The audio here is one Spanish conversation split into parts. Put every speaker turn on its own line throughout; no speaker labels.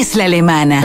es la alemana.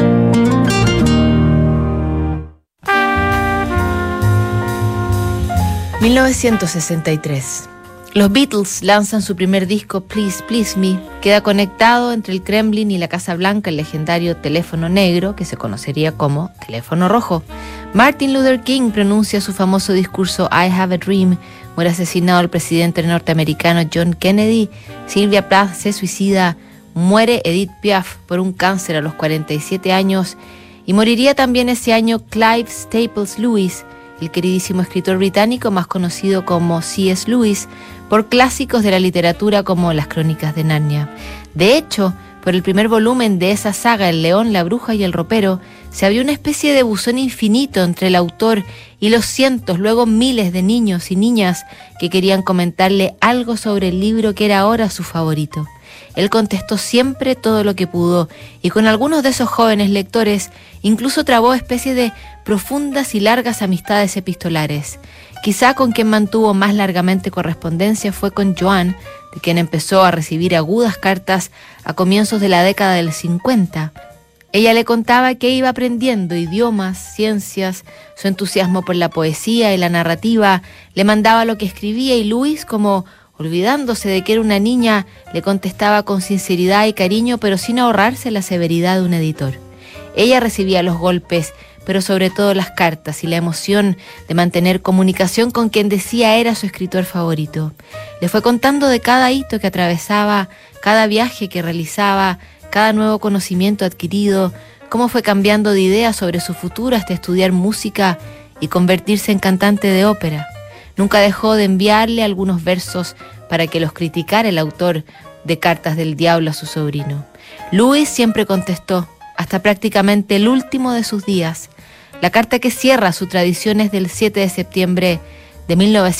...1963... Los Beatles lanzan su primer disco, Please Please Me. Queda conectado entre el Kremlin y la Casa Blanca el legendario teléfono negro, que se conocería como teléfono rojo. Martin Luther King pronuncia su famoso discurso I Have a Dream. Muere asesinado el presidente norteamericano John Kennedy. Sylvia Plath se suicida. Muere Edith Piaf por un cáncer a los 47 años. Y moriría también ese año Clive Staples Lewis, el queridísimo escritor británico más conocido como C.S. Lewis, por clásicos de la literatura como Las Crónicas de Narnia. De hecho, por el primer volumen de esa saga, El león, la bruja y el ropero, se abrió una especie de buzón infinito entre el autor y los cientos, luego miles de niños y niñas que querían comentarle algo sobre el libro que era ahora su favorito. Él contestó siempre todo lo que pudo, y con algunos de esos jóvenes lectores incluso trabó especies de profundas y largas amistades epistolares. Quizá con quien mantuvo más largamente correspondencia fue con Joan, de quien empezó a recibir agudas cartas a comienzos de la década del 50. Ella le contaba que iba aprendiendo idiomas, ciencias, su entusiasmo por la poesía y la narrativa, le mandaba lo que escribía y Luis, como olvidándose de que era una niña, le contestaba con sinceridad y cariño, pero sin ahorrarse la severidad de un editor. Ella recibía los golpes, pero sobre todo las cartas y la emoción de mantener comunicación con quien decía era su escritor favorito. Le fue contando de cada hito que atravesaba, cada viaje que realizaba, cada nuevo conocimiento adquirido, cómo fue cambiando de idea sobre su futuro hasta estudiar música y convertirse en cantante de ópera. Nunca dejó de enviarle algunos versos para que los criticara el autor de Cartas del Diablo a su sobrino. Lewis siempre contestó, hasta prácticamente el último de sus días. La carta que cierra su tradición es del 7 de septiembre de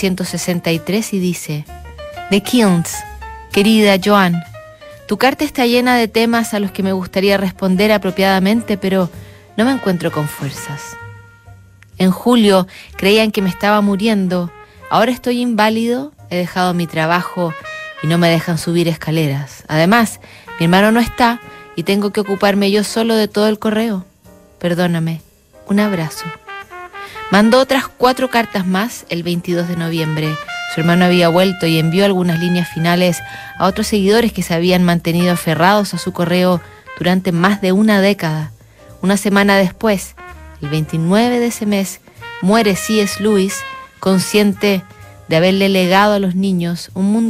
1963 y dice: The Kilns, querida Joan, tu carta está llena de temas a los que me gustaría responder apropiadamente, pero no me encuentro con fuerzas. En julio creían que me estaba muriendo. Ahora estoy inválido, he dejado mi trabajo y no me dejan subir escaleras. Además, mi hermano no está y tengo que ocuparme yo solo de todo el correo. Perdóname. Un abrazo. Mandó otras 4 cartas más el 22 de noviembre. Su hermano había vuelto y envió algunas líneas finales a otros seguidores que se habían mantenido aferrados a su correo durante más de una década. Una semana después, el 29 de ese mes, muere C.S. Lewis, consciente de haberle legado a los niños un mundo